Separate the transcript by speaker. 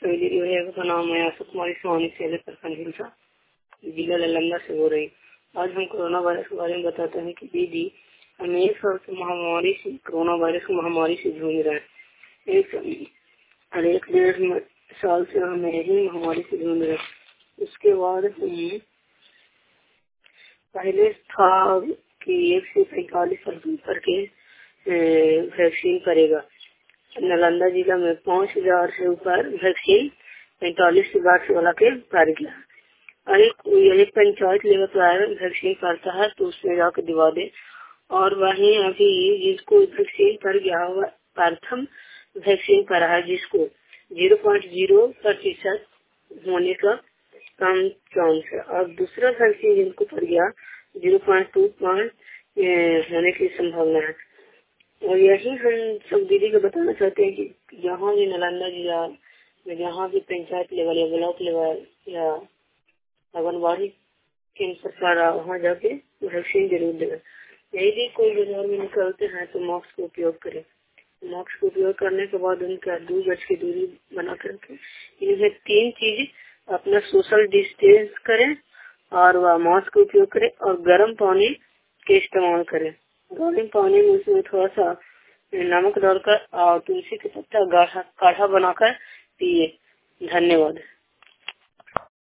Speaker 1: का नाम है आशा कुमारी स्वामी से प्रखंड हिंसा जिला नालंदा से हो रही। आज हम कोरोना वायरस के बारे में बताते हैं कि दीदी हम एक साल से महामारी से कोरोना वायरस की महामारी से जूझ रहे हैं। एक डेढ़ साल से हम यही महामारी से जूझ रहे हैं। उसके बाद पहले था कि 1 से 45 साल करके वैक्सीन करेगा। नालंदा जिला में 5000 से ऊपर वैक्सीन 45 से 62 वाला के कर गया। यदि पंचायत लेवल पर वैक्सीन करता है तो उसमें जाकर दिवा दे। और वहीं अभी जिसको वैक्सीन कर गया हुआ प्रथम वैक्सीन करा है जिसको 0.0% होने का कम चांस है और दूसरा वैक्सीन जिनको कर गया 0.2 होने की संभावना है। और यही हम सब दीदी को बताना चाहते हैं कि जहाँ भी नालंदा जिला में जहाँ भी पंचायत लेवल या ब्लॉक लेवल या आंगनबाड़ी केंद्र सरकार वहाँ जाके वैक्सीन जरूर देगा। यदि कोई बाजार में निकलते हैं तो मास्क का उपयोग करें। मास्क का उपयोग करने के बाद उनका 2 गज की दूरी बना करके इनमें 3 चीज अपना सोशल डिस्टेंस करें और वह मास्क का उपयोग करें और गर्म पानी के इस्तेमाल करें। गर्म पानी में उसमें थोड़ा सा नमक डालकर और तुलसी के पत्ता काढ़ा बनाकर पिए। धन्यवाद।